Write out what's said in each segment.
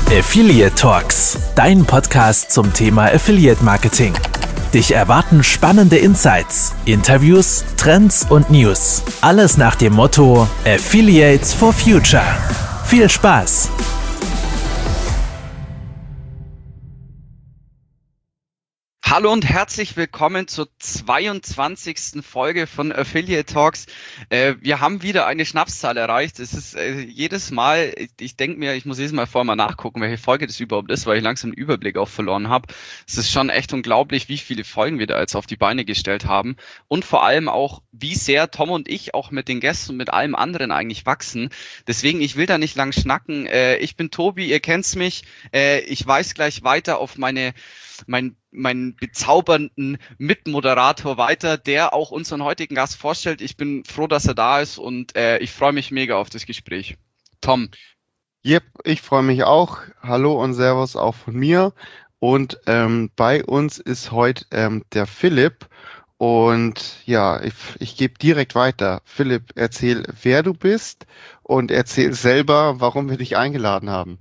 Affiliate Talks, dein Podcast zum Thema Affiliate Marketing. Dich erwarten spannende Insights, Interviews, Trends und News. Alles nach dem Motto Affiliates for Future. Viel Spaß! Hallo und herzlich willkommen zur 22. Folge von Affiliate Talks. Wir haben wieder eine Schnapszahl erreicht. Es ist jedes Mal, ich denke mir, ich muss jedes Mal vorher mal nachgucken, welche Folge das überhaupt ist, weil ich langsam den Überblick auch verloren habe. Es ist schon echt unglaublich, wie viele Folgen wir da jetzt auf die Beine gestellt haben und vor allem auch, wie sehr Tom und ich auch mit den Gästen und mit allem anderen eigentlich wachsen. Deswegen, ich will da nicht lang schnacken. Ich bin Tobi, ihr kennt's mich. Ich weise gleich weiter auf meinen bezaubernden Mitmoderator weiter, der auch unseren heutigen Gast vorstellt. Ich bin froh, dass er da ist und ich freue mich mega auf das Gespräch. Tom. Yep, ich freue mich auch. Hallo und Servus auch von mir. Und bei uns ist heute der Philipp. Und ja, ich gebe direkt weiter. Philipp, erzähl, wer du bist und erzähl selber, warum wir dich eingeladen haben.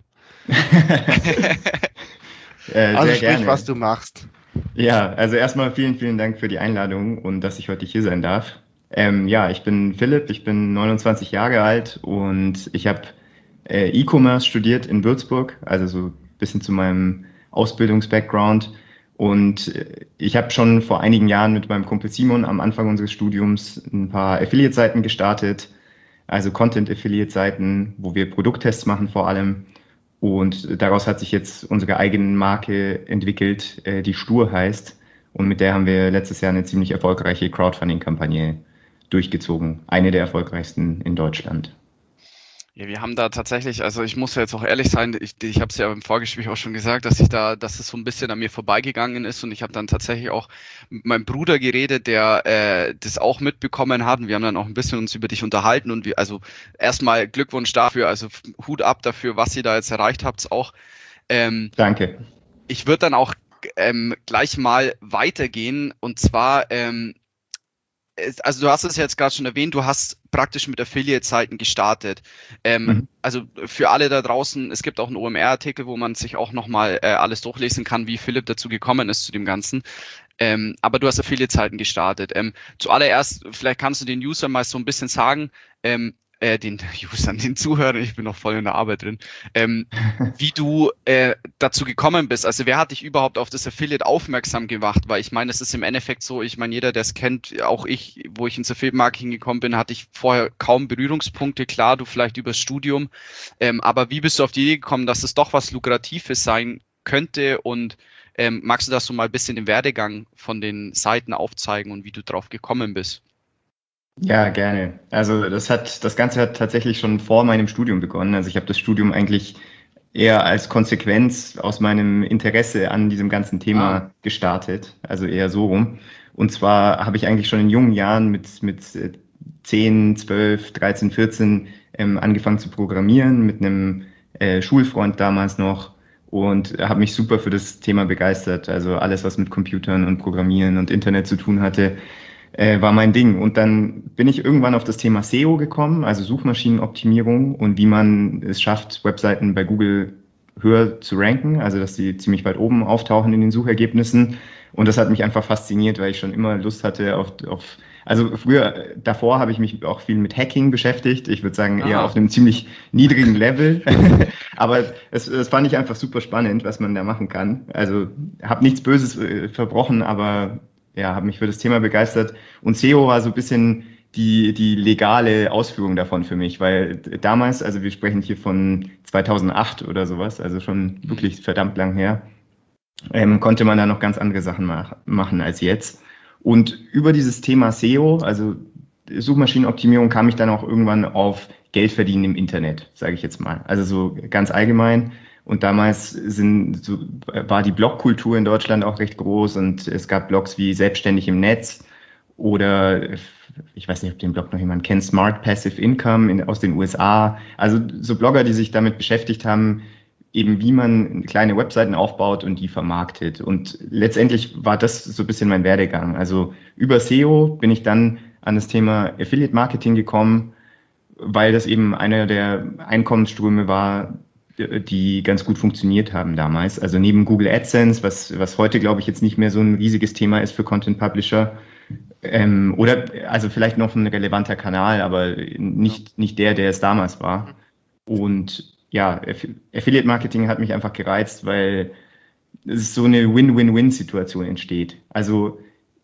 Also sprich, gerne. Was du machst. Ja, also erstmal vielen Dank für die Einladung und dass ich heute hier sein darf. Ich bin Philipp, ich bin 29 Jahre alt und ich habe E-Commerce studiert in Würzburg, also so ein bisschen zu meinem Ausbildungsbackground. Und ich habe schon vor einigen Jahren mit meinem Kumpel Simon am Anfang unseres Studiums ein paar Affiliate-Seiten gestartet, also Content-Affiliate-Seiten, wo wir Produkttests machen vor allem. Und daraus hat sich jetzt unsere eigene Marke entwickelt, die Stur heißt. Und mit der haben wir letztes Jahr eine ziemlich erfolgreiche Crowdfunding-Kampagne durchgezogen. Eine der erfolgreichsten in Deutschland. Ja, wir haben da tatsächlich, also ich muss ja jetzt auch ehrlich sein, ich habe es ja im Vorgespräch auch schon gesagt, dass es so ein bisschen an mir vorbeigegangen ist und ich habe dann tatsächlich auch mit meinem Bruder geredet, der das auch mitbekommen hat und wir haben dann auch ein bisschen uns über dich unterhalten und also erstmal Glückwunsch dafür, also Hut ab dafür, was ihr da jetzt erreicht habt auch. Danke. Ich würde dann auch gleich mal weitergehen und zwar also du hast es jetzt gerade schon erwähnt, du hast praktisch mit Affiliate-Seiten gestartet. Also für alle da draußen, es gibt auch einen OMR-Artikel, wo man sich auch nochmal alles durchlesen kann, wie Philipp dazu gekommen ist zu dem Ganzen. Aber du hast Affiliate-Seiten gestartet. Zuallererst, vielleicht kannst du den Usern mal so ein bisschen sagen, den Usern, den Zuhörern, ich bin noch voll in der Arbeit drin, wie du dazu gekommen bist. Also wer hat dich überhaupt auf das Affiliate aufmerksam gemacht? Weil ich meine, es ist im Endeffekt so, ich meine, jeder, der es kennt, auch ich, wo ich ins Affiliate-Marketing gekommen bin, hatte ich vorher kaum Berührungspunkte. Klar, du vielleicht übers Studium. Aber wie bist du auf die Idee gekommen, dass es doch was Lukratives sein könnte? Und magst du das so mal ein bisschen den Werdegang von den Seiten aufzeigen und wie du drauf gekommen bist? Ja, gerne. Also das Ganze hat tatsächlich schon vor meinem Studium begonnen. Also ich habe das Studium eigentlich eher als Konsequenz aus meinem Interesse an diesem ganzen Thema gestartet, also eher so rum. Und zwar habe ich eigentlich schon in jungen Jahren mit 10, 12, 13, 14 angefangen zu programmieren mit einem Schulfreund damals noch und habe mich super für das Thema begeistert. Also alles, was mit Computern und Programmieren und Internet zu tun hatte, war mein Ding. Und dann bin ich irgendwann auf das Thema SEO gekommen, also Suchmaschinenoptimierung und wie man es schafft, Webseiten bei Google höher zu ranken, also dass sie ziemlich weit oben auftauchen in den Suchergebnissen. Und das hat mich einfach fasziniert, weil ich schon immer Lust hatte also davor habe ich mich auch viel mit Hacking beschäftigt. Ich würde sagen, eher auf einem ziemlich niedrigen Level. Aber es fand ich einfach super spannend, was man da machen kann. Also habe nichts Böses verbrochen, aber ja, habe mich für das Thema begeistert und SEO war so ein bisschen die legale Ausführung davon für mich, weil damals, also wir sprechen hier von 2008 oder sowas, also schon wirklich verdammt lang her, konnte man da noch ganz andere Sachen machen als jetzt. Und über dieses Thema SEO, also Suchmaschinenoptimierung, kam ich dann auch irgendwann auf Geld verdienen im Internet, sage ich jetzt mal. Also so ganz allgemein. Und damals war die Blogkultur in Deutschland auch recht groß und es gab Blogs wie Selbstständig im Netz oder ich weiß nicht, ob den Blog noch jemand kennt, Smart Passive Income aus den USA. Also so Blogger, die sich damit beschäftigt haben, eben wie man kleine Webseiten aufbaut und die vermarktet. Und letztendlich war das so ein bisschen mein Werdegang. Also über SEO bin ich dann an das Thema Affiliate Marketing gekommen, weil das eben einer der Einkommensströme war, die ganz gut funktioniert haben damals. Also neben Google AdSense, was heute, glaube ich, jetzt nicht mehr so ein riesiges Thema ist für Content Publisher, oder also vielleicht noch ein relevanter Kanal, aber nicht der es damals war. Und ja, Affiliate Marketing hat mich einfach gereizt, weil es so eine Win-Win-Win-Situation entsteht. Also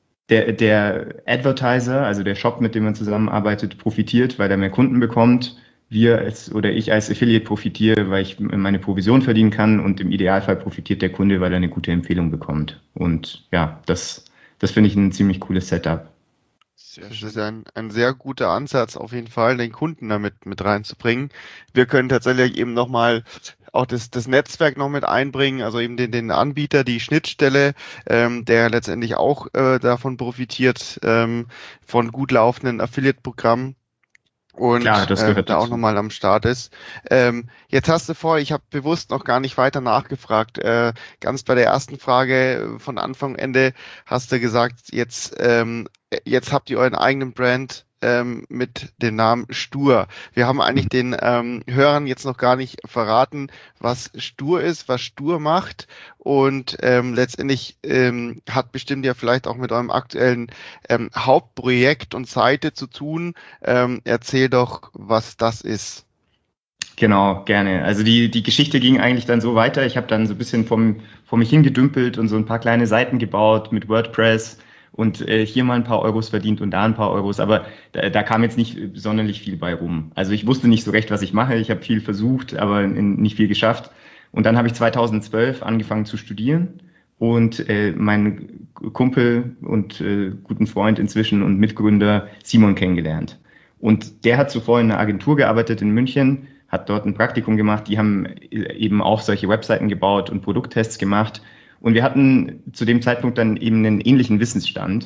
der Advertiser, also der Shop, mit dem man zusammenarbeitet, profitiert, weil er mehr Kunden bekommt. Ich als Affiliate profitiere, weil ich meine Provision verdienen kann, und im Idealfall profitiert der Kunde, weil er eine gute Empfehlung bekommt. Und ja, das finde ich ein ziemlich cooles Setup. Das ist ein sehr guter Ansatz, auf jeden Fall, den Kunden damit mit reinzubringen. Wir können tatsächlich eben nochmal auch das Netzwerk noch mit einbringen, also eben den Anbieter, die Schnittstelle, der letztendlich auch davon profitiert, von gut laufenden Affiliate-Programmen. Und klar, das gehört da auch dazu. nochmal am Start ist. Jetzt hast du ich habe bewusst noch gar nicht weiter nachgefragt. Ganz bei der ersten Frage von Anfang Ende hast du gesagt, jetzt habt ihr euren eigenen Brand mit dem Namen Stur. Wir haben eigentlich den Hörern jetzt noch gar nicht verraten, was Stur ist, was Stur macht, und letztendlich hat bestimmt ja vielleicht auch mit eurem aktuellen Hauptprojekt und Seite zu tun. Erzähl doch, was das ist. Genau, gerne. Also die Geschichte ging eigentlich dann so weiter. Ich habe dann so ein bisschen vor mich hingedümpelt und so ein paar kleine Seiten gebaut mit WordPress und hier mal ein paar Euros verdient und da ein paar Euros, aber da kam jetzt nicht sonderlich viel bei rum. Also ich wusste nicht so recht, was ich mache. Ich habe viel versucht, aber nicht viel geschafft. Und dann habe ich 2012 angefangen zu studieren, und meinen Kumpel und guten Freund inzwischen und Mitgründer Simon kennengelernt. Und der hat zuvor in einer Agentur gearbeitet in München, hat dort ein Praktikum gemacht. Die haben eben auch solche Webseiten gebaut und Produkttests gemacht. Und wir hatten zu dem Zeitpunkt dann eben einen ähnlichen Wissensstand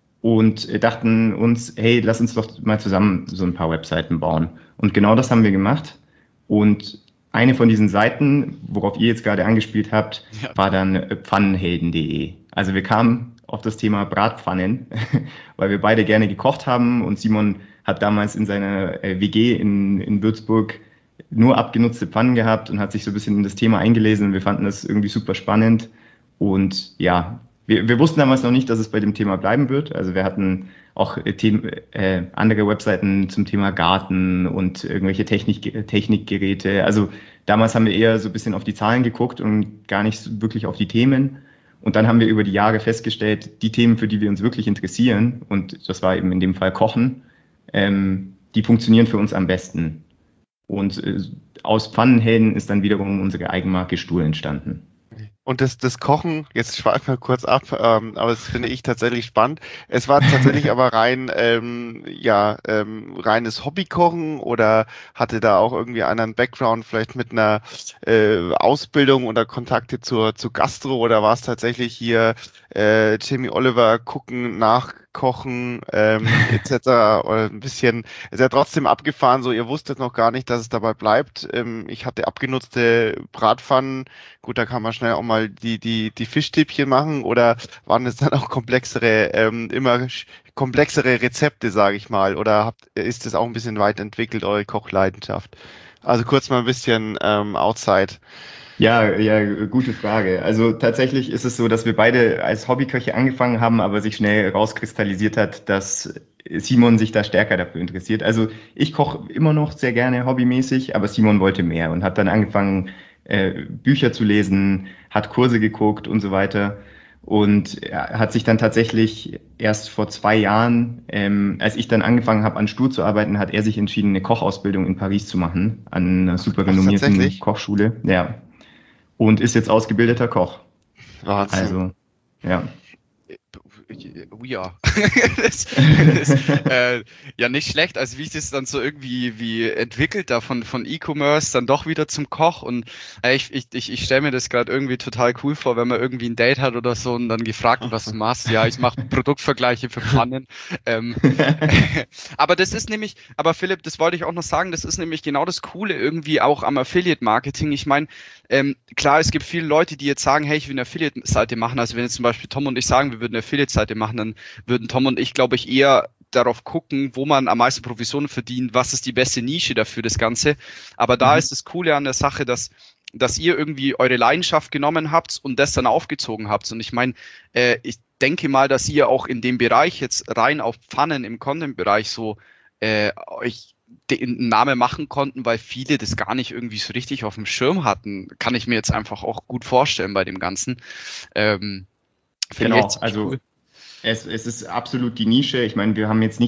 und dachten uns, hey, lass uns doch mal zusammen so ein paar Webseiten bauen. Und genau das haben wir gemacht. Und eine von diesen Seiten, worauf ihr jetzt gerade angespielt habt, war dann pfannenhelden.de. Also wir kamen auf das Thema Bratpfannen, weil wir beide gerne gekocht haben, und Simon hat damals in seiner WG in Würzburg nur abgenutzte Pfannen gehabt und hat sich so ein bisschen in das Thema eingelesen, und wir fanden das irgendwie super spannend. Und ja, wir wussten damals noch nicht, dass es bei dem Thema bleiben wird. Also wir hatten auch andere Webseiten zum Thema Garten und irgendwelche Technikgeräte. Also damals haben wir eher so ein bisschen auf die Zahlen geguckt und gar nicht wirklich auf die Themen. Und dann haben wir über die Jahre festgestellt, die Themen, für die wir uns wirklich interessieren, und das war eben in dem Fall Kochen, die funktionieren für uns am besten. Und aus Pfannenhelden ist dann wiederum unsere Eigenmarke Stur entstanden. Und das Kochen, jetzt schweifen wir kurz ab, aber das finde ich tatsächlich spannend. Es war tatsächlich aber reines Hobbykochen, oder hatte da auch irgendwie einen Background, vielleicht mit einer Ausbildung oder Kontakte zu Gastro, oder war es tatsächlich hier Jamie Oliver gucken, nachkochen etc. Oder ein bisschen, ist ja trotzdem abgefahren, so ihr wusstet noch gar nicht, dass es dabei bleibt. Ich hatte abgenutzte Bratpfannen, gut, da kann man schnell auch mal die Fischstäbchen machen, oder waren es dann auch komplexere Rezepte, sage ich mal, oder ist es auch ein bisschen weit entwickelt, eure Kochleidenschaft? Also kurz mal ein bisschen outside. Ja, gute Frage. Also tatsächlich ist es so, dass wir beide als Hobbyköche angefangen haben, aber sich schnell rauskristallisiert hat, dass Simon sich da stärker dafür interessiert. Also ich koche immer noch sehr gerne hobbymäßig, aber Simon wollte mehr und hat dann angefangen, Bücher zu lesen, hat Kurse geguckt und so weiter. Und er hat sich dann tatsächlich erst vor 2 Jahren, als ich dann angefangen habe, an Stur zu arbeiten, hat er sich entschieden, eine Kochausbildung in Paris zu machen, an einer super renommierten Kochschule. Ja. Und ist jetzt ausgebildeter Koch. Wahnsinn. Also, ja. Ja, ja, nicht schlecht. Also wie ich das dann so irgendwie entwickelt da von E-Commerce dann doch wieder zum Koch, und ich stelle mir das gerade irgendwie total cool vor, wenn man irgendwie ein Date hat oder so und dann gefragt wird, was du machst. Ja, ich mache Produktvergleiche für Pfannen. Aber Philipp, das wollte ich auch noch sagen, das ist nämlich genau das Coole irgendwie auch am Affiliate-Marketing. Ich meine, klar, es gibt viele Leute, die jetzt sagen, hey, ich will eine Affiliate-Seite machen. Also wenn jetzt zum Beispiel Tom und ich sagen, wir würden eine Affiliate-Seite machen, dann würden Tom und ich, glaube ich, eher darauf gucken, wo man am meisten Provisionen verdient, was ist die beste Nische dafür, das Ganze. Aber da ist das Coole an der Sache, dass ihr irgendwie eure Leidenschaft genommen habt und das dann aufgezogen habt. Und ich meine, ich denke mal, dass ihr auch in dem Bereich jetzt rein auf Pfannen im Content-Bereich so euch den Namen machen konnten, weil viele das gar nicht irgendwie so richtig auf dem Schirm hatten. Kann ich mir jetzt einfach auch gut vorstellen bei dem Ganzen. Genau, also cool. Es ist absolut die Nische. Ich meine, wir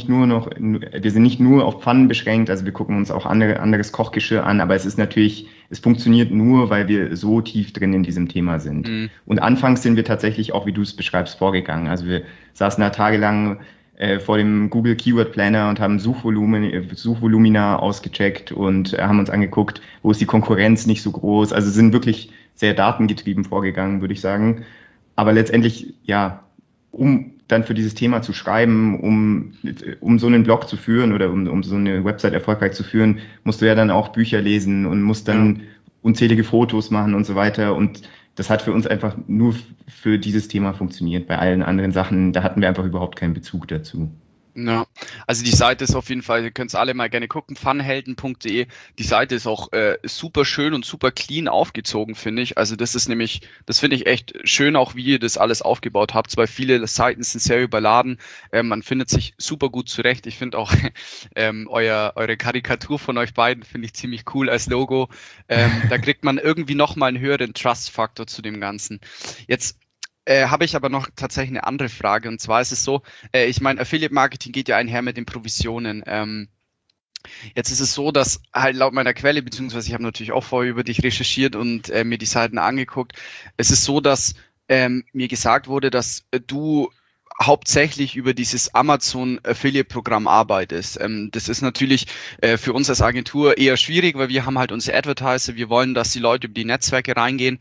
sind nicht nur auf Pfannen beschränkt, also wir gucken uns auch anderes Kochgeschirr an, aber es funktioniert nur, weil wir so tief drin in diesem Thema sind. Mhm. Und anfangs sind wir tatsächlich auch, wie du es beschreibst, vorgegangen. Also wir saßen da tagelang vor dem Google Keyword Planner und haben Suchvolumina ausgecheckt und haben uns angeguckt, wo ist die Konkurrenz nicht so groß. Also sind wirklich sehr datengetrieben vorgegangen, würde ich sagen. Aber letztendlich, ja, um dann für dieses Thema zu schreiben, um so einen Blog zu führen oder um so eine Website erfolgreich zu führen, musst du ja dann auch Bücher lesen und musst dann unzählige Fotos machen und so weiter. Und das hat für uns einfach nur für dieses Thema funktioniert. Bei allen anderen Sachen, da hatten wir einfach überhaupt keinen Bezug dazu. Ja, also die Seite ist auf jeden Fall, ihr könnt es alle mal gerne gucken, funhelden.de. Die Seite ist auch super schön und super clean aufgezogen, finde ich. Also das finde ich echt schön, auch wie ihr das alles aufgebaut habt, weil viele Seiten sind sehr überladen. Man findet sich super gut zurecht. Ich finde auch eure Karikatur von euch beiden finde ich ziemlich cool als Logo. Da kriegt man irgendwie nochmal einen höheren Trust-Faktor zu dem Ganzen. Jetzt habe ich aber noch tatsächlich eine andere Frage, und zwar ist es so, ich meine, Affiliate-Marketing geht ja einher mit den Provisionen. Jetzt ist es so, dass halt laut meiner Quelle, beziehungsweise ich habe natürlich auch vorher über dich recherchiert und mir die Seiten angeguckt, es ist so, dass mir gesagt wurde, dass du hauptsächlich über dieses Amazon-Affiliate-Programm arbeitest. Das ist natürlich für uns als Agentur eher schwierig, weil wir haben halt unsere Advertiser, wir wollen, dass die Leute über die Netzwerke reingehen.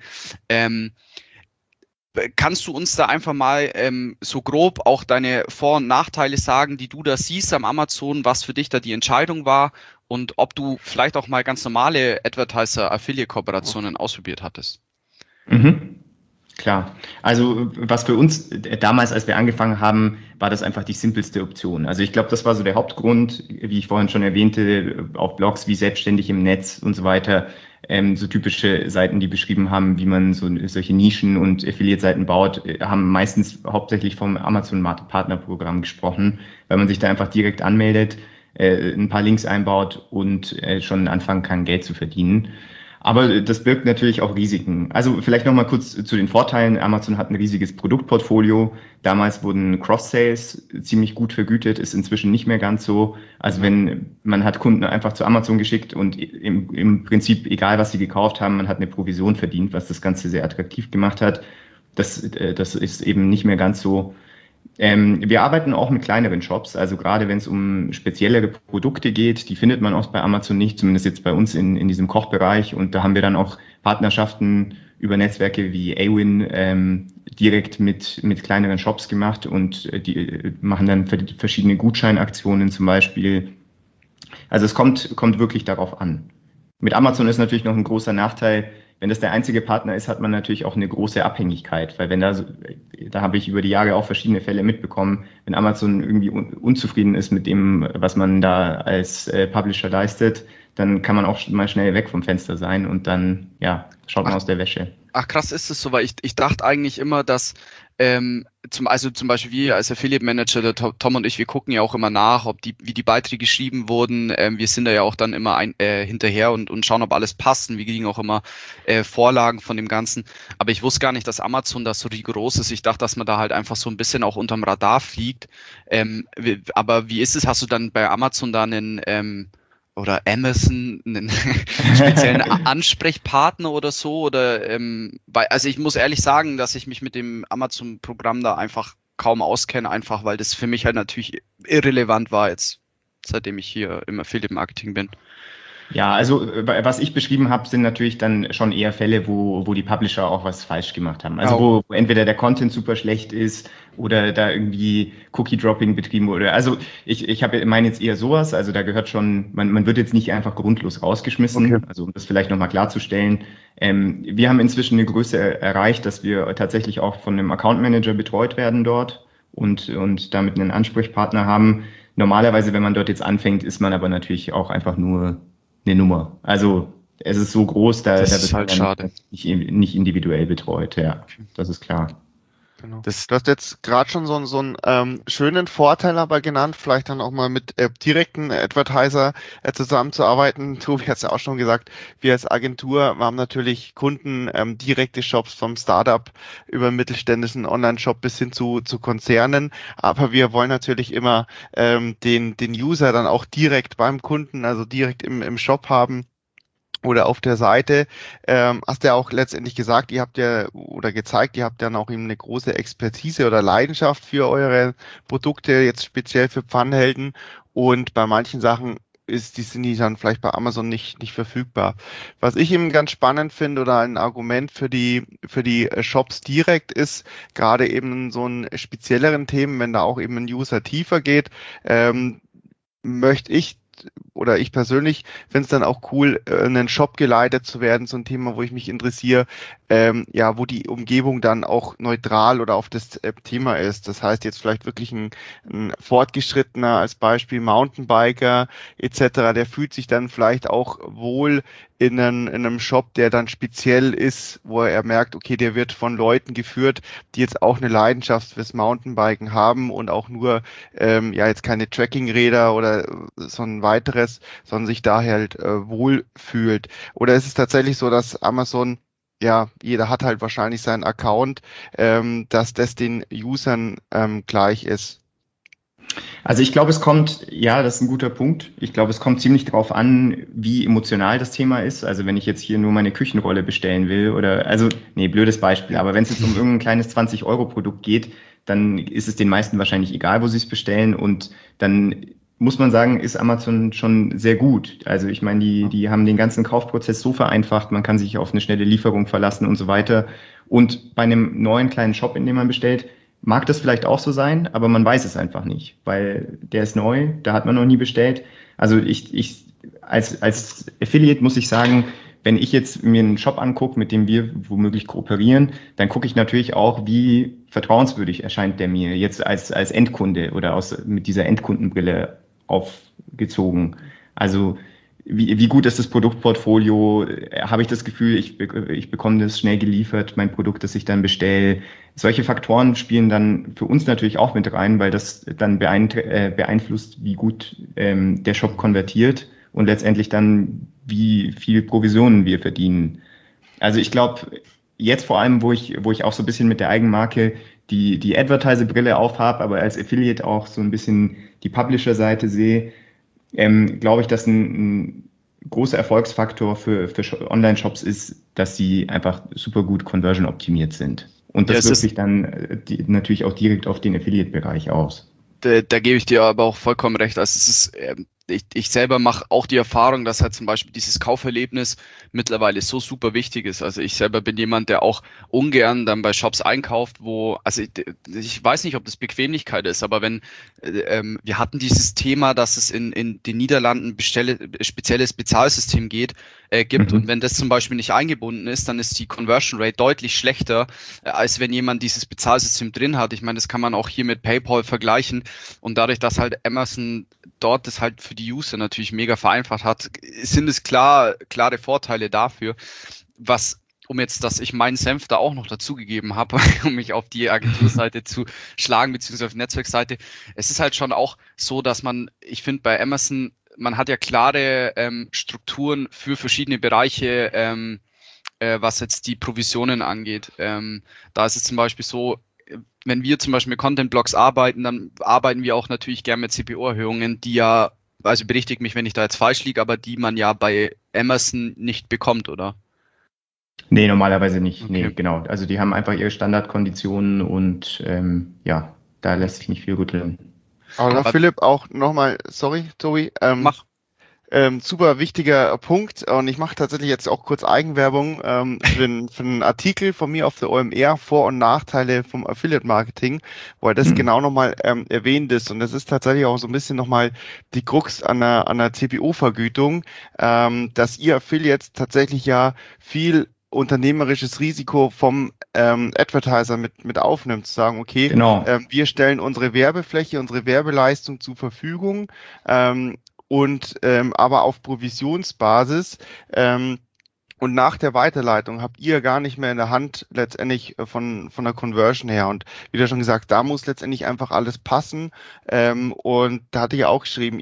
Kannst du uns da einfach mal so grob auch deine Vor- und Nachteile sagen, die du da siehst am Amazon, was für dich da die Entscheidung war und ob du vielleicht auch mal ganz normale Advertiser-Affiliate-Kooperationen ausprobiert hattest? Mhm. Klar. Also was für uns damals, als wir angefangen haben, war das einfach die simpelste Option. Also ich glaube, das war so der Hauptgrund, wie ich vorhin schon erwähnte, auf Blogs wie Selbstständig im Netz und so weiter, so typische Seiten, die beschrieben haben, wie man solche Nischen- und Affiliate-Seiten baut, haben meistens hauptsächlich vom Amazon-Partnerprogramm gesprochen, weil man sich da einfach direkt anmeldet, ein paar Links einbaut und schon anfangen kann, Geld zu verdienen. Aber das birgt natürlich auch Risiken. Also vielleicht nochmal kurz zu den Vorteilen. Amazon hat ein riesiges Produktportfolio. Damals wurden Cross-Sales ziemlich gut vergütet, ist inzwischen nicht mehr ganz so. Also wenn man hat Kunden einfach zu Amazon geschickt und im Prinzip, egal was sie gekauft haben, man hat eine Provision verdient, was das Ganze sehr attraktiv gemacht hat. Das ist eben nicht mehr ganz so. Wir arbeiten auch mit kleineren Shops, also gerade wenn es um speziellere Produkte geht, die findet man auch bei Amazon nicht, zumindest jetzt bei uns in diesem Kochbereich, und da haben wir dann auch Partnerschaften über Netzwerke wie Awin direkt mit kleineren Shops gemacht, und die machen dann verschiedene Gutscheinaktionen zum Beispiel. Also es kommt wirklich darauf an. Mit Amazon ist natürlich noch ein großer Nachteil. Wenn das der einzige Partner ist, hat man natürlich auch eine große Abhängigkeit, weil wenn da habe ich über die Jahre auch verschiedene Fälle mitbekommen, wenn Amazon irgendwie unzufrieden ist mit dem, was man da als Publisher leistet, dann kann man auch mal schnell weg vom Fenster sein und dann, ja, schaut man aus der Wäsche. Ach krass, ist es so, weil ich dachte eigentlich immer, dass zum Beispiel wir als Affiliate Manager, der Tom und ich, wir gucken ja auch immer nach, wie die Beiträge geschrieben wurden. Wir sind da ja auch dann immer hinterher und schauen, ob alles passt. Und wir kriegen auch immer Vorlagen von dem Ganzen. Aber ich wusste gar nicht, dass Amazon da so rigoros ist. Ich dachte, dass man da halt einfach so ein bisschen auch unterm Radar fliegt. Aber wie ist es? Hast du dann bei Amazon da oder Amazon einen speziellen Ansprechpartner oder so? Oder also ich muss ehrlich sagen, dass ich mich mit dem Amazon-Programm da einfach kaum auskenne, einfach weil das für mich halt natürlich irrelevant war jetzt, seitdem ich hier im Affiliate-Marketing bin. Ja, also was ich beschrieben habe, sind natürlich dann schon eher Fälle, wo die Publisher auch was falsch gemacht haben. Also wo entweder der Content super schlecht ist oder da irgendwie Cookie-Dropping betrieben wurde. Also ich meine jetzt eher sowas, also da gehört schon, man wird jetzt nicht einfach grundlos rausgeschmissen, okay. Also um das vielleicht nochmal klarzustellen. Wir haben inzwischen eine Größe erreicht, dass wir tatsächlich auch von einem Account Manager betreut werden dort und damit einen Ansprechpartner haben. normalerweise, wenn man dort jetzt anfängt, ist man aber natürlich auch einfach nur eine Nummer. Also es ist so groß, da wird halt schade. Nicht individuell betreut, ja, das ist klar. Genau. Du hast jetzt gerade schon so einen schönen Vorteil aber genannt, vielleicht dann auch mal mit direkten Advertiser zusammenzuarbeiten. Tobi hat es ja auch schon gesagt, wir als Agentur haben natürlich Kunden, direkte Shops vom Startup über einen mittelständischen Online-Shop bis hin zu Konzernen, aber wir wollen natürlich immer den User dann auch direkt beim Kunden, also direkt im Shop haben. Oder auf der Seite, hast du ja auch letztendlich gesagt, ihr habt ja oder gezeigt, ihr habt dann auch eben eine große Expertise oder Leidenschaft für eure Produkte, jetzt speziell für Pfannenhelden, und bei manchen Sachen sind die dann vielleicht bei Amazon nicht verfügbar. Was ich eben ganz spannend finde oder ein Argument für die Shops direkt ist, gerade eben so einen spezielleren Themen, wenn da auch eben ein User tiefer geht, möchte ich oder ich persönlich finde es dann auch cool, einen Shop geleitet zu werden, so ein Thema, wo ich mich interessiere, wo die Umgebung dann auch neutral oder auf das Thema ist. Das heißt jetzt vielleicht wirklich ein Fortgeschrittener, als Beispiel Mountainbiker etc., der fühlt sich dann vielleicht auch wohl in einem Shop, der dann speziell ist, wo er merkt, okay, der wird von Leuten geführt, die jetzt auch eine Leidenschaft fürs Mountainbiken haben und auch nur jetzt keine Trekkingräder oder so ein weiteres, sondern sich daher halt wohl fühlt. Oder ist es tatsächlich so, dass Amazon, jeder hat halt wahrscheinlich seinen Account, dass das den Usern gleich ist? Also ich glaube, das ist ein guter Punkt. Ich glaube, es kommt ziemlich drauf an, wie emotional das Thema ist. Also wenn ich jetzt hier nur meine Küchenrolle bestellen will blödes Beispiel, aber wenn es jetzt um irgendein kleines 20-Euro-Produkt geht, dann ist es den meisten wahrscheinlich egal, wo sie es bestellen, und dann muss man sagen, ist Amazon schon sehr gut. Also ich meine, die haben den ganzen Kaufprozess so vereinfacht, man kann sich auf eine schnelle Lieferung verlassen und so weiter. Und bei einem neuen kleinen Shop, in dem man bestellt, mag das vielleicht auch so sein, aber man weiß es einfach nicht, weil der ist neu, da hat man noch nie bestellt. Also ich als Affiliate muss ich sagen, wenn ich jetzt mir einen Shop angucke, mit dem wir womöglich kooperieren, dann gucke ich natürlich auch, wie vertrauenswürdig erscheint der mir jetzt als Endkunde oder mit dieser Endkundenbrille aufgezogen. Also wie gut ist das Produktportfolio? Habe ich das Gefühl, ich bekomme das schnell geliefert, mein Produkt, das ich dann bestelle? Solche Faktoren spielen dann für uns natürlich auch mit rein, weil das dann beeinflusst, wie gut der Shop konvertiert und letztendlich dann, wie viel Provisionen wir verdienen. Also ich glaube, jetzt vor allem, wo ich auch so ein bisschen mit der Eigenmarke die Advertiser-Brille aufhabe, aber als Affiliate auch so ein bisschen die Publisher-Seite sehe, glaube ich, dass ein großer Erfolgsfaktor für Online-Shops ist, dass sie einfach super gut Conversion optimiert sind. Und das wirkt sich dann natürlich auch direkt auf den Affiliate-Bereich aus. Da gebe ich dir aber auch vollkommen recht. Also es ist, ich selber mache auch die Erfahrung, dass halt zum Beispiel dieses Kauferlebnis mittlerweile so super wichtig ist. Also ich selber bin jemand, der auch ungern dann bei Shops einkauft, ich weiß nicht, ob das Bequemlichkeit ist, aber wenn wir hatten dieses Thema, dass es in den Niederlanden spezielles Bezahlsystem gibt, und wenn das zum Beispiel nicht eingebunden ist, dann ist die Conversion Rate deutlich schlechter, als wenn jemand dieses Bezahlsystem drin hat. Ich meine, das kann man auch hier mit PayPal vergleichen, und dadurch, dass halt Amazon dort das halt für die User natürlich mega vereinfacht hat, sind es klare Vorteile dafür, dass ich meinen Senf da auch noch dazugegeben habe, um mich auf die Agenturseite zu schlagen, beziehungsweise auf die Netzwerkseite. Es ist halt schon auch so, dass ich finde, bei Amazon, man hat ja klare Strukturen für verschiedene Bereiche, was jetzt die Provisionen angeht. Da ist es zum Beispiel so, wenn wir zum Beispiel mit Content-Blogs arbeiten, dann arbeiten wir auch natürlich gerne mit CPO-Erhöhungen, die ja, also berichtigt mich, wenn ich da jetzt falsch liege, aber die man ja bei Amazon nicht bekommt, oder? Nee, normalerweise nicht. Okay. Nee, genau. Also die haben einfach ihre Standardkonditionen und da lässt sich nicht viel rütteln. Aber Philipp, auch nochmal, sorry, Tobi, Mach. Super wichtiger Punkt, und ich mache tatsächlich jetzt auch kurz Eigenwerbung für einen Artikel von mir auf der OMR, Vor- und Nachteile vom Affiliate-Marketing, wo das genau nochmal erwähnt ist, und das ist tatsächlich auch so ein bisschen nochmal die Krux an der CPO-Vergütung, dass ihr Affiliates tatsächlich ja viel unternehmerisches Risiko vom Advertiser mit aufnimmt, zu sagen, okay, Genau. Wir stellen unsere Werbefläche, unsere Werbeleistung zur Verfügung, aber auf Provisionsbasis. Und nach der Weiterleitung habt ihr gar nicht mehr in der Hand letztendlich von der Conversion her. Und wie du schon gesagt, da muss letztendlich einfach alles passen. Und da hatte ich auch geschrieben,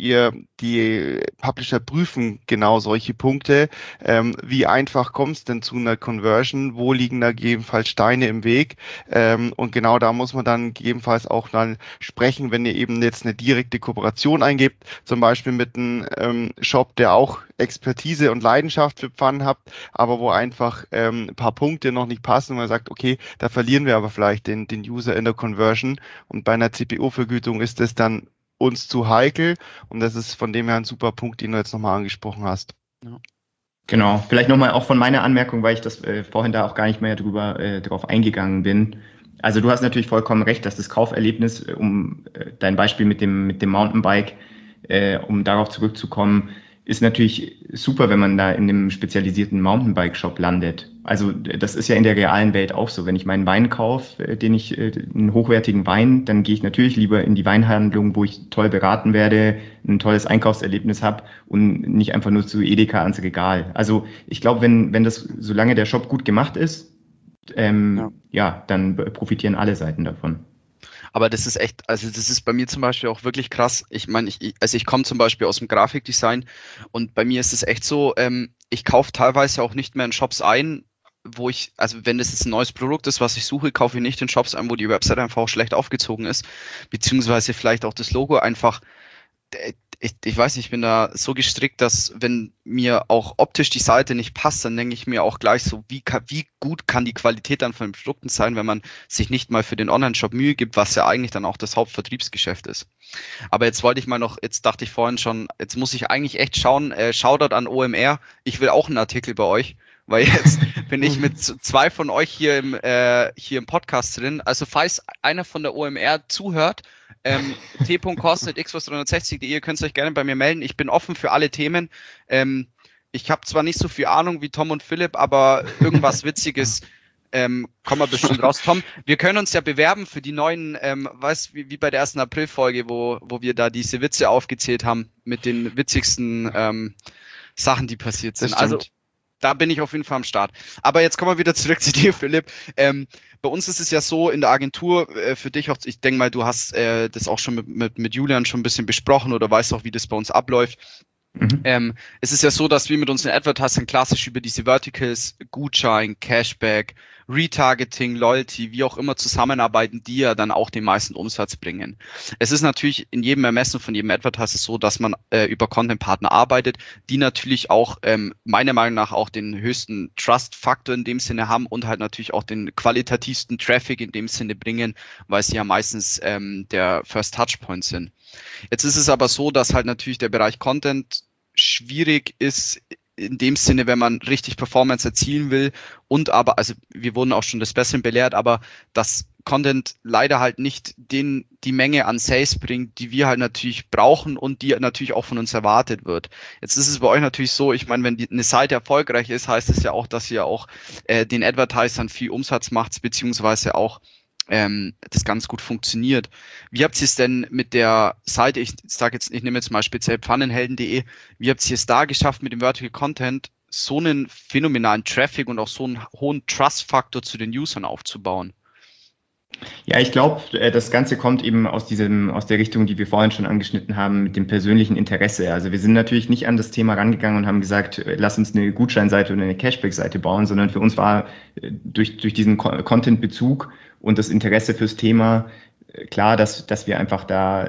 die Publisher prüfen genau solche Punkte. Wie einfach kommt es denn zu einer Conversion? Wo liegen da gegebenenfalls Steine im Weg? Und genau da muss man dann gegebenenfalls auch dann sprechen, wenn ihr eben jetzt eine direkte Kooperation eingebt, zum Beispiel mit einem Shop, der auch Expertise und Leidenschaft für Pfannen habt, aber wo einfach ein paar Punkte noch nicht passen und man sagt, okay, da verlieren wir aber vielleicht den User in der Conversion und bei einer CPO-Vergütung ist das dann uns zu heikel und das ist von dem her ein super Punkt, den du jetzt nochmal angesprochen hast. Ja. Genau, vielleicht nochmal auch von meiner Anmerkung, weil ich das vorhin da auch gar nicht mehr drauf eingegangen bin. Also du hast natürlich vollkommen recht, dass das Kauferlebnis, um dein Beispiel mit dem Mountainbike, um darauf zurückzukommen, ist natürlich super, wenn man da in einem spezialisierten Mountainbike-Shop landet. Also das ist ja in der realen Welt auch so. Wenn ich meinen Wein kaufe, einen hochwertigen Wein, dann gehe ich natürlich lieber in die Weinhandlung, wo ich toll beraten werde, ein tolles Einkaufserlebnis habe und nicht einfach nur zu Edeka ans Regal. Also ich glaube, solange der Shop gut gemacht ist, dann profitieren alle Seiten davon. Aber das ist echt, also das ist bei mir zum Beispiel auch wirklich krass. Ich meine, ich komme zum Beispiel aus dem Grafikdesign und bei mir ist es echt so, ich kaufe teilweise auch nicht mehr in Shops ein, wenn das jetzt ein neues Produkt ist, was ich suche, kaufe ich nicht in Shops ein, wo die Website einfach auch schlecht aufgezogen ist, beziehungsweise vielleicht auch das Logo einfach, ich weiß nicht, ich bin da so gestrickt, dass wenn mir auch optisch die Seite nicht passt, dann denke ich mir auch gleich so, wie gut kann die Qualität dann von den Produkten sein, wenn man sich nicht mal für den Online-Shop Mühe gibt, was ja eigentlich dann auch das Hauptvertriebsgeschäft ist. Aber jetzt dachte ich vorhin schon, jetzt muss ich eigentlich echt schauen, Shoutout an OMR, ich will auch einen Artikel bei euch, weil jetzt bin ich mit zwei von euch hier im Podcast drin. Also falls einer von der OMR zuhört, t.kosten@xbox360.de, ihr könnt euch gerne bei mir melden. Ich bin offen für alle Themen. Ich habe zwar nicht so viel Ahnung wie Tom und Philipp, aber irgendwas Witziges kommen wir bestimmt raus. Tom, wir können uns ja bewerben für die neuen, wie bei der 1. April-Folge, wo wir da diese Witze aufgezählt haben mit den witzigsten Sachen, die passiert sind. Also da bin ich auf jeden Fall am Start. Aber jetzt kommen wir wieder zurück zu dir, Philipp. Bei uns ist es ja so in der Agentur, für dich auch, ich denke mal, du hast das auch schon mit Julian schon ein bisschen besprochen oder weißt auch, wie das bei uns abläuft. Es ist ja so, dass wir mit unseren Advertisern klassisch über diese Verticals, Gutschein, Cashback, Retargeting, Loyalty, wie auch immer zusammenarbeiten, die ja dann auch den meisten Umsatz bringen. Es ist natürlich in jedem Ermessen von jedem Advertiser so, dass man über Content-Partner arbeitet, die natürlich auch meiner Meinung nach auch den höchsten Trust-Faktor in dem Sinne haben und halt natürlich auch den qualitativsten Traffic in dem Sinne bringen, weil sie ja meistens der First Touchpoint sind. Jetzt ist es aber so, dass halt natürlich der Bereich Content schwierig ist in dem Sinne, wenn man richtig Performance erzielen will also wir wurden auch schon des Besseren belehrt, aber dass Content leider halt nicht die Menge an Sales bringt, die wir halt natürlich brauchen und die natürlich auch von uns erwartet wird. Jetzt ist es bei euch natürlich so, ich meine, wenn eine Seite erfolgreich ist, heißt es ja auch, dass ihr auch den Advertisern viel Umsatz macht, beziehungsweise auch das ganz gut funktioniert. Wie habt ihr es denn mit der Seite, ich nehme jetzt mal speziell pfannenhelden.de, wie habt ihr es da geschafft, mit dem Vertical Content so einen phänomenalen Traffic und auch so einen hohen Trust-Faktor zu den Usern aufzubauen? Ja, ich glaube, das Ganze kommt eben aus der Richtung, die wir vorhin schon angeschnitten haben, mit dem persönlichen Interesse. Also wir sind natürlich nicht an das Thema rangegangen und haben gesagt, lass uns eine Gutscheinseite oder eine Cashback-Seite bauen, sondern für uns war durch diesen Content-Bezug und das Interesse fürs Thema klar, dass wir einfach da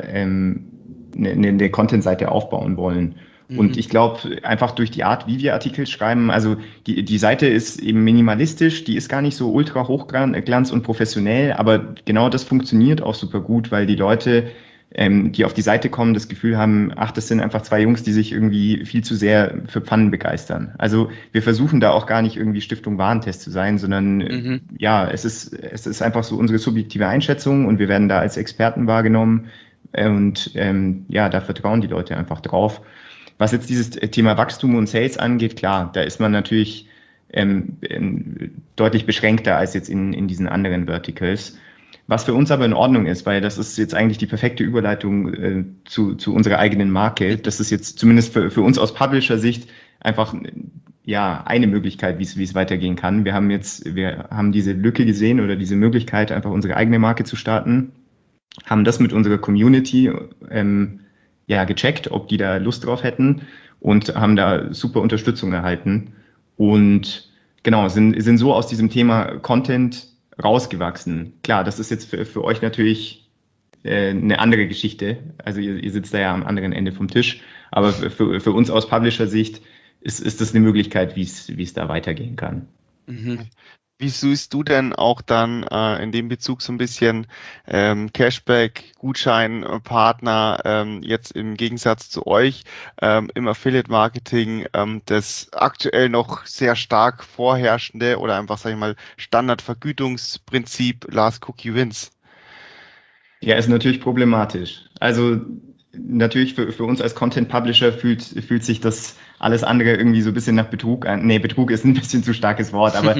eine Content-Seite aufbauen wollen. Und ich glaube, einfach durch die Art, wie wir Artikel schreiben, also die Seite ist eben minimalistisch, die ist gar nicht so ultra hochglanz und professionell, aber genau das funktioniert auch super gut, weil die Leute, die auf die Seite kommen, das Gefühl haben, ach, das sind einfach zwei Jungs, die sich irgendwie viel zu sehr für Pfannen begeistern. Also wir versuchen da auch gar nicht irgendwie Stiftung Warentest zu sein, sondern es ist einfach so unsere subjektive Einschätzung und wir werden da als Experten wahrgenommen und da vertrauen die Leute einfach drauf. Was jetzt dieses Thema Wachstum und Sales angeht, klar, da ist man natürlich deutlich beschränkter als jetzt in diesen anderen Verticals. Was für uns aber in Ordnung ist, weil das ist jetzt eigentlich die perfekte Überleitung zu unserer eigenen Marke. Das ist jetzt zumindest für uns aus Publisher-Sicht einfach eine Möglichkeit, wie es weitergehen kann. Wir haben diese Lücke gesehen oder diese Möglichkeit, einfach unsere eigene Marke zu starten, haben das mit unserer Community gecheckt, ob die da Lust drauf hätten und haben da super Unterstützung erhalten und genau, sind so aus diesem Thema Content rausgewachsen. Klar, das ist jetzt für euch natürlich eine andere Geschichte. Also ihr sitzt da ja am anderen Ende vom Tisch. Aber für uns aus Publisher-Sicht ist das eine Möglichkeit, wie es da weitergehen kann. Mhm. Wie siehst du denn auch dann in dem Bezug so ein bisschen Cashback, Gutscheinpartner jetzt im Gegensatz zu euch im Affiliate-Marketing das aktuell noch sehr stark vorherrschende oder einfach, sag ich mal, Standardvergütungsprinzip Last Cookie Wins? Ja, ist natürlich problematisch. Also natürlich für uns als Content-Publisher fühlt sich das alles andere irgendwie so ein bisschen nach Betrug an. Nee, Betrug ist ein bisschen zu starkes Wort, aber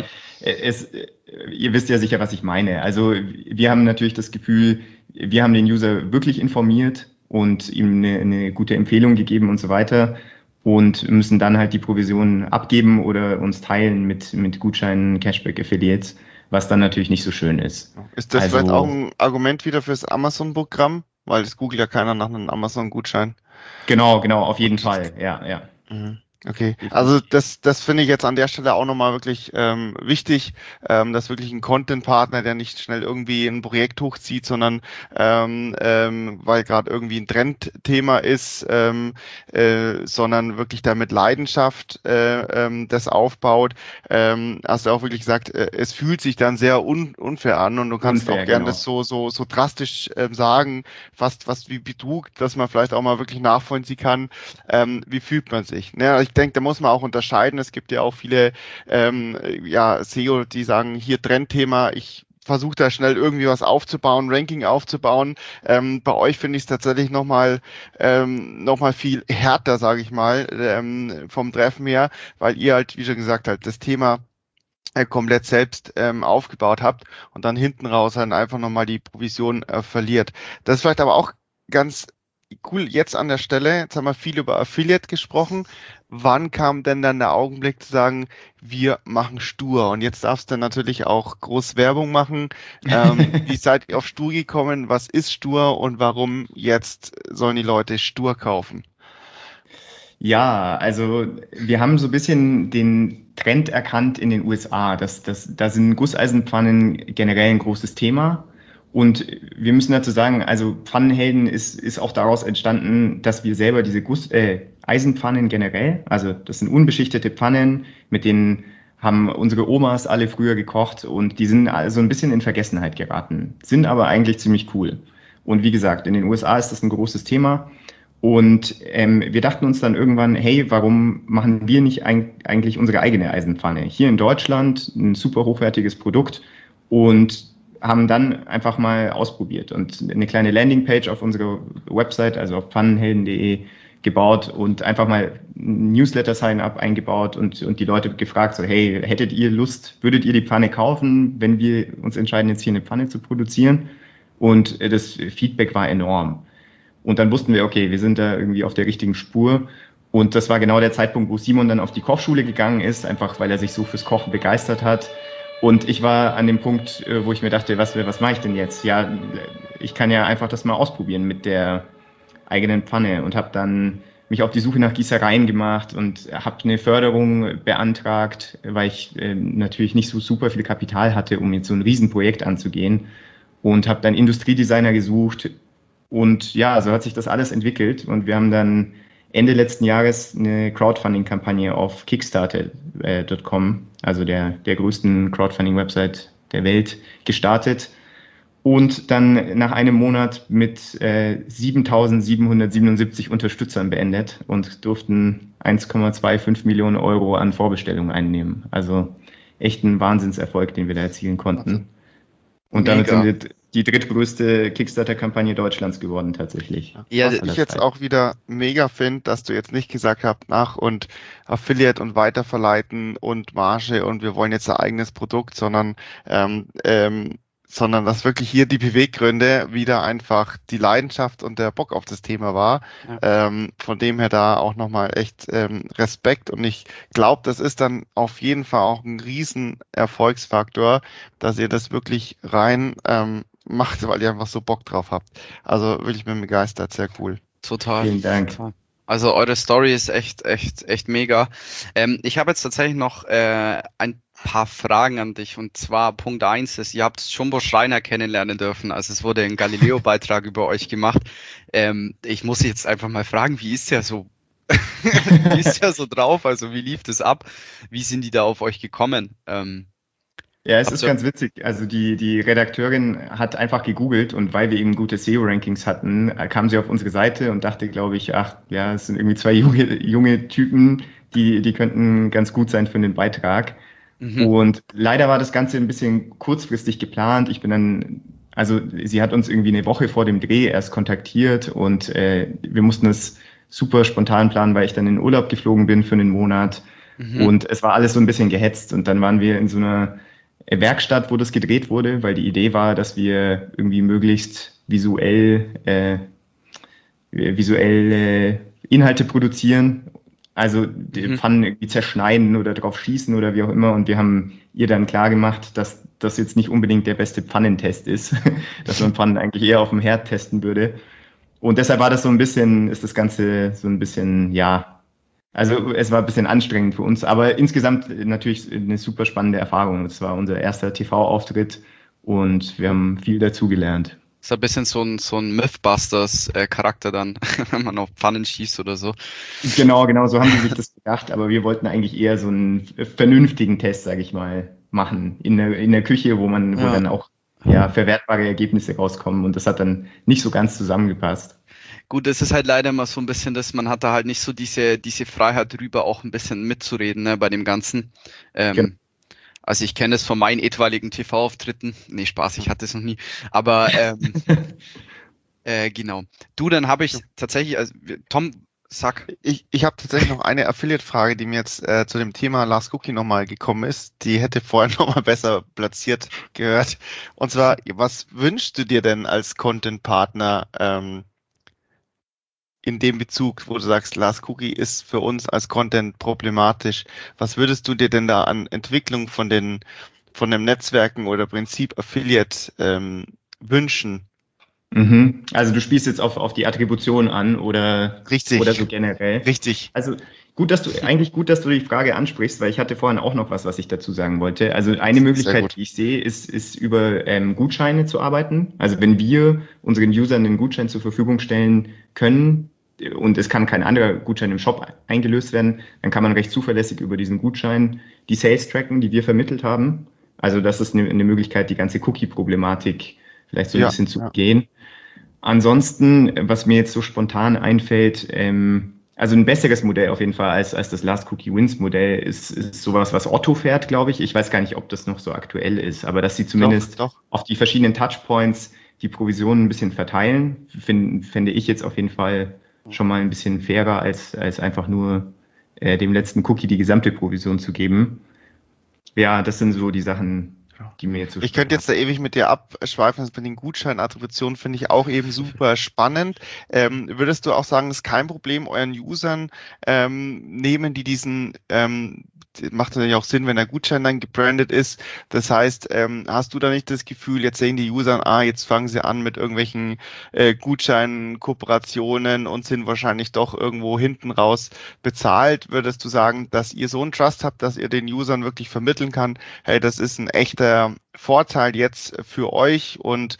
ihr wisst ja sicher, was ich meine. Also wir haben natürlich das Gefühl, wir haben den User wirklich informiert und ihm eine gute Empfehlung gegeben und so weiter und müssen dann halt die Provisionen abgeben oder uns teilen mit Gutscheinen, Cashback, Affiliates, was dann natürlich nicht so schön ist. Ist das vielleicht auch ein Argument wieder fürs Amazon-Programm? Weil es googelt ja keiner nach einem Amazon-Gutschein. Genau, auf jeden Fall, ja. Okay, also das finde ich jetzt an der Stelle auch nochmal wirklich wichtig, dass wirklich ein Content-Partner, der nicht schnell irgendwie ein Projekt hochzieht, sondern weil gerade irgendwie ein Trendthema ist, sondern wirklich da mit Leidenschaft das aufbaut. Hast du auch wirklich gesagt, es fühlt sich dann sehr unfair an und du kannst auch gerne das so drastisch sagen, fast wie Betrug, dass man vielleicht auch mal wirklich nachvollziehen kann, wie fühlt man sich. Ne? Ich denke, da muss man auch unterscheiden. Es gibt ja auch viele SEO, die sagen, hier Trendthema, ich versuche da schnell irgendwie was aufzubauen, Ranking aufzubauen. Bei euch finde ich es tatsächlich noch mal viel härter, sage ich mal, vom Treffen her, weil ihr halt, wie schon gesagt habt, das Thema komplett selbst aufgebaut habt und dann hinten raus dann einfach nochmal die Provision verliert. Das ist vielleicht aber auch ganz cool jetzt an der Stelle. Jetzt haben wir viel über Affiliate gesprochen. Wann kam denn dann der Augenblick zu sagen, wir machen Stur? Und jetzt darfst du natürlich auch groß Werbung machen. Wie seid ihr auf Stur gekommen? Was ist Stur und warum jetzt sollen die Leute Stur kaufen? Ja, also wir haben so ein bisschen den Trend erkannt in den USA. Da sind Gusseisenpfannen generell ein großes Thema. Und wir müssen dazu sagen, also Pfannenhelden ist auch daraus entstanden, dass wir selber diese Eisenpfannen generell, also das sind unbeschichtete Pfannen, mit denen haben unsere Omas alle früher gekocht und die sind also ein bisschen in Vergessenheit geraten, sind aber eigentlich ziemlich cool. Und wie gesagt, in den USA ist das ein großes Thema und wir dachten uns dann irgendwann, hey, warum machen wir nicht eigentlich unsere eigene Eisenpfanne? Hier in Deutschland ein super hochwertiges Produkt und haben dann einfach mal ausprobiert und eine kleine Landingpage auf unserer Website, also auf pfannenhelden.de gebaut und einfach mal Newsletter-Sign-up eingebaut und die Leute gefragt, so hey, hättet ihr Lust, würdet ihr die Pfanne kaufen, wenn wir uns entscheiden, jetzt hier eine Pfanne zu produzieren? Und das Feedback war enorm. Und dann wussten wir, okay, wir sind da irgendwie auf der richtigen Spur. Und das war genau der Zeitpunkt, wo Simon dann auf die Kochschule gegangen ist, einfach weil er sich so fürs Kochen begeistert hat. Und ich war an dem Punkt, wo ich mir dachte, was mache ich denn jetzt? Ja, ich kann ja einfach das mal ausprobieren mit der eigenen Pfanne und habe dann mich auf die Suche nach Gießereien gemacht und habe eine Förderung beantragt, weil ich natürlich nicht so super viel Kapital hatte, um jetzt so ein Riesenprojekt anzugehen und habe dann Industriedesigner gesucht und ja, so hat sich das alles entwickelt und wir haben dann Ende letzten Jahres eine Crowdfunding-Kampagne auf Kickstarter.com, also der größten Crowdfunding-Website der Welt, gestartet und dann nach einem Monat mit 7.777 Unterstützern beendet und durften 1,25 Millionen Euro an Vorbestellungen einnehmen. Also echt ein Wahnsinnserfolg, den wir da erzielen konnten. Und damit sind wir die drittgrößte Kickstarter-Kampagne Deutschlands geworden tatsächlich. Ja, Was ich jetzt auch wieder mega finde, dass du jetzt nicht gesagt hast, und Affiliate und Weiterverleiten und Marge und wir wollen jetzt ein eigenes Produkt, sondern dass wirklich hier die Beweggründe wieder einfach die Leidenschaft und der Bock auf das Thema war. Ja. Von dem her da auch nochmal echt Respekt und ich glaube, das ist dann auf jeden Fall auch ein riesen Erfolgsfaktor, dass ihr das wirklich rein macht, weil ihr einfach so Bock drauf habt. Also wirklich bin begeistert, sehr cool. Total. Vielen Dank. Also eure Story ist echt mega. Ich habe jetzt tatsächlich noch ein paar Fragen an dich und zwar Punkt 1 ist, ihr habt Jumbo Schreiner kennenlernen dürfen, also es wurde ein Galileo-Beitrag über euch gemacht. Ich muss jetzt einfach mal fragen, wie ist der so? Wie ist der so drauf? Also wie lief das ab? Wie sind die da auf euch gekommen? Ja, es ist ganz witzig. Also die Redakteurin hat einfach gegoogelt und weil wir eben gute SEO-Rankings hatten, kam sie auf unsere Seite und dachte, glaube ich, ach ja, es sind irgendwie zwei junge Typen, die könnten ganz gut sein für den Beitrag. Und leider war das Ganze ein bisschen kurzfristig geplant. Also sie hat uns irgendwie eine Woche vor dem Dreh erst kontaktiert und wir mussten es super spontan planen, weil ich dann in Urlaub geflogen bin für einen Monat. Und es war alles so ein bisschen gehetzt und dann waren wir in so einer Werkstatt, wo das gedreht wurde, weil die Idee war, dass wir irgendwie möglichst visuelle Inhalte produzieren. Also die Pfannen irgendwie zerschneiden oder drauf schießen oder wie auch immer. Und wir haben ihr dann klar gemacht, dass das jetzt nicht unbedingt der beste Pfannentest ist, dass man Pfannen eigentlich eher auf dem Herd testen würde. Und deshalb war das ist das Ganze so ein bisschen, ja, also es war ein bisschen anstrengend für uns, aber insgesamt natürlich eine super spannende Erfahrung. Es war unser erster TV-Auftritt und wir haben viel dazugelernt. Ist ein bisschen so ein Mythbusters-Charakter dann, wenn man auf Pfannen schießt oder so. Genau, so haben die sich das gedacht, aber wir wollten eigentlich eher so einen vernünftigen Test, sage ich mal, machen in der Küche, wo dann auch verwertbare Ergebnisse rauskommen und das hat dann nicht so ganz zusammengepasst. Gut, es ist halt leider immer so ein bisschen das, man hat da halt nicht so diese Freiheit drüber, auch ein bisschen mitzureden, ne, bei dem Ganzen. Genau. Also ich kenne es von meinen etwaigen TV-Auftritten. Nee, Spaß, ich hatte es noch nie. Aber genau. Du, dann habe ich tatsächlich, also Tom, sag. Ich habe tatsächlich noch eine Affiliate-Frage, die mir jetzt zu dem Thema Last Cookie nochmal gekommen ist. Die hätte vorher nochmal besser platziert gehört. Und zwar, was wünschst du dir denn als Content-Partner in dem Bezug, wo du sagst, Last Cookie ist für uns als Content problematisch? Was würdest du dir denn da an Entwicklung von den Netzwerken oder Prinzip Affiliate wünschen? Also du spielst jetzt auf die Attribution an oder so generell. Richtig. Also gut, dass du die Frage ansprichst, weil ich hatte vorhin auch noch was ich dazu sagen wollte. Also eine Möglichkeit, die ich sehe, ist über Gutscheine zu arbeiten. Also wenn wir unseren Usern einen Gutschein zur Verfügung stellen können und es kann kein anderer Gutschein im Shop eingelöst werden, dann kann man recht zuverlässig über diesen Gutschein die Sales tracken, die wir vermittelt haben. Also das ist eine Möglichkeit, die ganze Cookie-Problematik vielleicht so ein bisschen zu umgehen. Ansonsten, was mir jetzt so spontan einfällt, also ein besseres Modell auf jeden Fall als das Last Cookie Wins Modell ist sowas, was Otto fährt, glaube ich. Ich weiß gar nicht, ob das noch so aktuell ist, aber dass sie zumindest auf die verschiedenen Touchpoints die Provisionen ein bisschen verteilen, fände ich jetzt auf jeden Fall schon mal ein bisschen fairer, als einfach nur dem letzten Cookie die gesamte Provision zu geben. Ja, das sind so die Sachen, die mir jetzt so Ich könnte jetzt da ewig mit dir abschweifen, das mit den Gutscheinattributionen finde ich auch eben super spannend. Würdest du auch sagen, es ist kein Problem, euren Usern nehmen, die diesen, macht natürlich auch Sinn, wenn der Gutschein dann gebrandet ist. Das heißt, hast du da nicht das Gefühl, jetzt sehen die User, jetzt fangen sie an mit irgendwelchen Gutscheinen, Kooperationen und sind wahrscheinlich doch irgendwo hinten raus bezahlt. Würdest du sagen, dass ihr so einen Trust habt, dass ihr den Usern wirklich vermitteln kann, hey, das ist ein echter Vorteil jetzt für euch und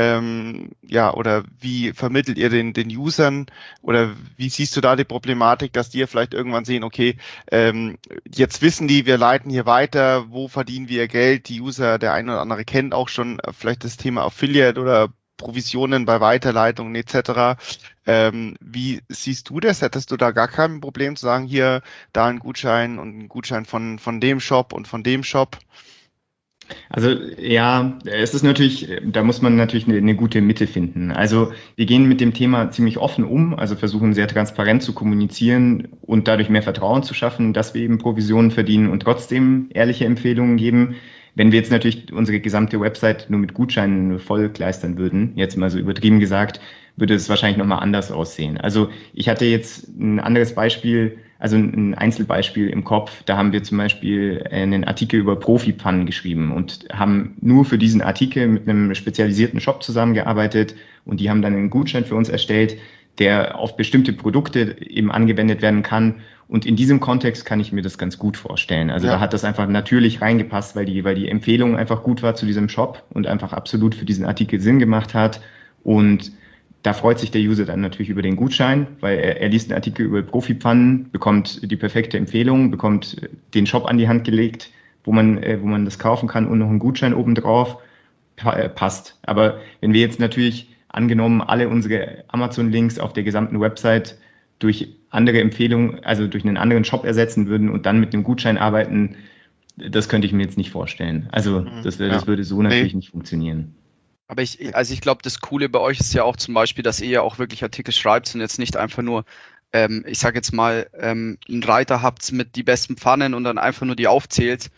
oder wie vermittelt ihr den Usern oder wie siehst du da die Problematik, dass die vielleicht irgendwann sehen, okay, jetzt wissen die, wir leiten hier weiter, wo verdienen wir Geld, die User, der eine oder andere kennt auch schon vielleicht das Thema Affiliate oder Provisionen bei Weiterleitungen etc. Wie siehst du das? Hättest du da gar kein Problem zu sagen, hier, da ein Gutschein und ein Gutschein von dem Shop und von dem Shop? Also ja, es ist natürlich, da muss man natürlich eine gute Mitte finden. Also wir gehen mit dem Thema ziemlich offen um, also versuchen sehr transparent zu kommunizieren und dadurch mehr Vertrauen zu schaffen, dass wir eben Provisionen verdienen und trotzdem ehrliche Empfehlungen geben. Wenn wir jetzt natürlich unsere gesamte Website nur mit Gutscheinen vollkleistern würden, jetzt mal so übertrieben gesagt, würde es wahrscheinlich nochmal anders aussehen. Also ich hatte jetzt ein anderes Beispiel, also ein Einzelbeispiel im Kopf. Da haben wir zum Beispiel einen Artikel über Profi-Pfannen geschrieben und haben nur für diesen Artikel mit einem spezialisierten Shop zusammengearbeitet und die haben dann einen Gutschein für uns erstellt, der auf bestimmte Produkte eben angewendet werden kann. Und in diesem Kontext kann ich mir das ganz gut vorstellen. Also da hat das einfach natürlich reingepasst, weil die Empfehlung einfach gut war zu diesem Shop und einfach absolut für diesen Artikel Sinn gemacht hat. Und da freut sich der User dann natürlich über den Gutschein, weil er liest einen Artikel über Profi-Pfannen, bekommt die perfekte Empfehlung, bekommt den Shop an die Hand gelegt, wo man das kaufen kann und noch einen Gutschein obendrauf. Passt. Aber wenn wir jetzt natürlich angenommen alle unsere Amazon-Links auf der gesamten Website durch andere Empfehlungen, also durch einen anderen Shop ersetzen würden und dann mit dem Gutschein arbeiten, das könnte ich mir jetzt nicht vorstellen. Also das würde so natürlich nicht funktionieren. Aber ich glaube, das Coole bei euch ist ja auch zum Beispiel, dass ihr ja auch wirklich Artikel schreibt und jetzt nicht einfach nur, ich sage jetzt mal, einen Reiter habt mit die besten Pfannen und dann einfach nur die aufzählt,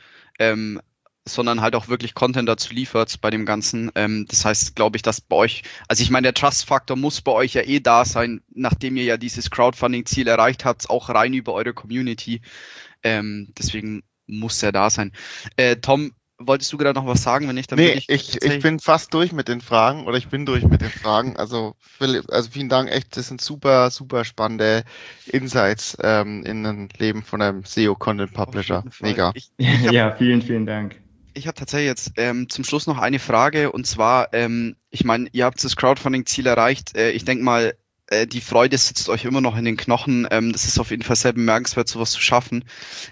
sondern halt auch wirklich Content dazu liefert bei dem Ganzen. Das heißt, glaube ich, dass bei euch, also ich meine, der Trust-Faktor muss bei euch ja da sein, nachdem ihr ja dieses Crowdfunding-Ziel erreicht habt, auch rein über eure Community. Deswegen muss er da sein. Tom, wolltest du gerade noch was sagen? Wenn nicht, dann ich bin fast durch mit den Fragen oder ich bin durch mit den Fragen. Also Philipp, vielen Dank, echt, das sind super, super spannende Insights in ein Leben von einem SEO-Content-Publisher. Mega. Ja, vielen, vielen Dank. Ich habe tatsächlich jetzt zum Schluss noch eine Frage und zwar, ich meine, ihr habt das Crowdfunding-Ziel erreicht. Ich denke mal, die Freude sitzt euch immer noch in den Knochen. Das ist auf jeden Fall sehr bemerkenswert, sowas zu schaffen.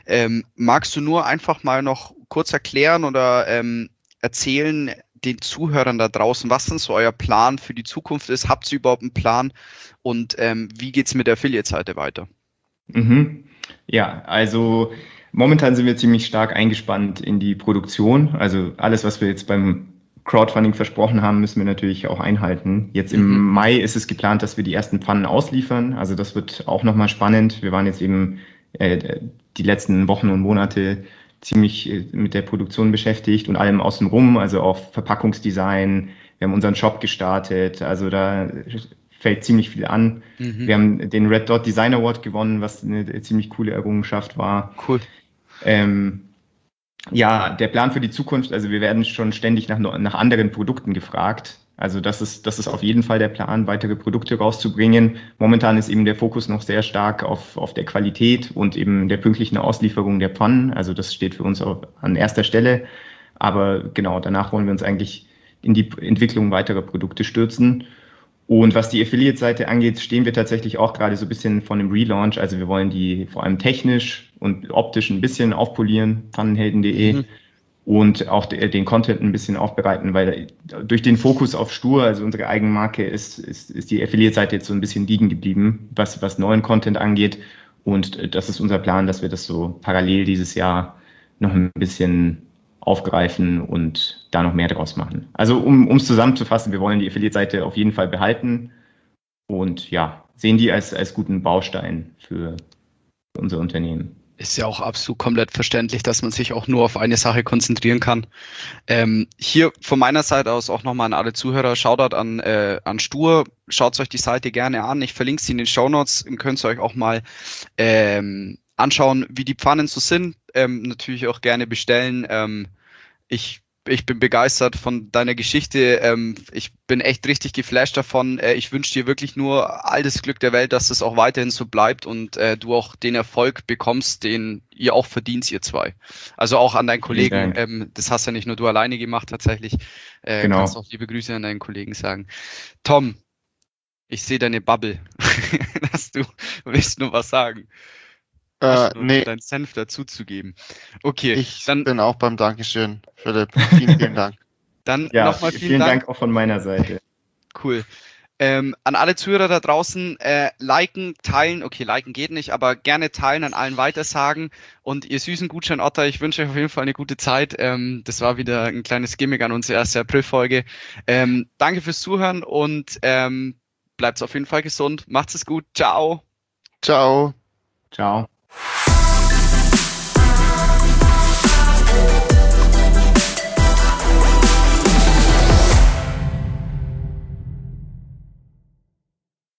Magst du nur einfach mal noch kurz erklären oder erzählen den Zuhörern da draußen, was denn so euer Plan für die Zukunft ist? Habt ihr überhaupt einen Plan? Und wie geht's mit der Affiliate-Seite weiter? Ja, also momentan sind wir ziemlich stark eingespannt in die Produktion. Also alles, was wir jetzt beim Crowdfunding versprochen haben, müssen wir natürlich auch einhalten. Jetzt im Mai ist es geplant, dass wir die ersten Pfannen ausliefern. Also das wird auch nochmal spannend. Wir waren jetzt eben die letzten Wochen und Monate ziemlich mit der Produktion beschäftigt und allem außenrum, also auch Verpackungsdesign. Wir haben unseren Shop gestartet. Also da fällt ziemlich viel an. Wir haben den Red Dot Design Award gewonnen, was eine ziemlich coole Errungenschaft war. Cool. Ja, der Plan für die Zukunft, also wir werden schon ständig nach anderen Produkten gefragt. Also das ist auf jeden Fall der Plan, weitere Produkte rauszubringen. Momentan ist eben der Fokus noch sehr stark auf der Qualität und eben der pünktlichen Auslieferung der Pfannen. Also das steht für uns auch an erster Stelle. Aber genau, danach wollen wir uns eigentlich in die Entwicklung weiterer Produkte stürzen. Und was die Affiliate-Seite angeht, stehen wir tatsächlich auch gerade so ein bisschen vor einem Relaunch. Also wir wollen die vor allem technisch und optisch ein bisschen aufpolieren, pfannenhelden.de, und auch den Content ein bisschen aufbereiten, weil durch den Fokus auf Stur, also unsere Eigenmarke, ist die Affiliate-Seite jetzt so ein bisschen liegen geblieben, was neuen Content angeht. Und das ist unser Plan, dass wir das so parallel dieses Jahr noch ein bisschen aufgreifen und da noch mehr draus machen. Also um es zusammenzufassen, wir wollen die Affiliate-Seite auf jeden Fall behalten und ja, sehen die als guten Baustein für unser Unternehmen. Ist ja auch absolut komplett verständlich, dass man sich auch nur auf eine Sache konzentrieren kann. Hier von meiner Seite aus auch nochmal an alle Zuhörer, Shoutout an Stur, schaut euch die Seite gerne an, ich verlinke sie in den Shownotes und könnt ihr euch auch mal anschauen, wie die Pfannen so sind, natürlich auch gerne bestellen. Ich bin begeistert von deiner Geschichte. Ich bin echt richtig geflasht davon. Ich wünsche dir wirklich nur all das Glück der Welt, dass das auch weiterhin so bleibt und du auch den Erfolg bekommst, den ihr auch verdient, ihr zwei. Also auch an deinen Kollegen. Das hast ja nicht nur du alleine gemacht tatsächlich. Genau. Kannst auch liebe Grüße an deinen Kollegen sagen. Tom, ich sehe deine Bubble. Du willst nur was sagen. Nee. Deinen Senf dazuzugeben. Okay. Ich bin auch beim Dankeschön, Philipp. Vielen, vielen Dank. Dann ja, nochmal vielen Dank auch von meiner Seite. Cool. An alle Zuhörer da draußen, liken, teilen, okay, liken geht nicht, aber gerne teilen, an allen weitersagen. Und ihr süßen Gutschein-Otter, ich wünsche euch auf jeden Fall eine gute Zeit. Das war wieder ein kleines Gimmick an unsere erste April-Folge. Danke fürs Zuhören und bleibt auf jeden Fall gesund. Macht's es gut. Ciao. Ciao. Ciao.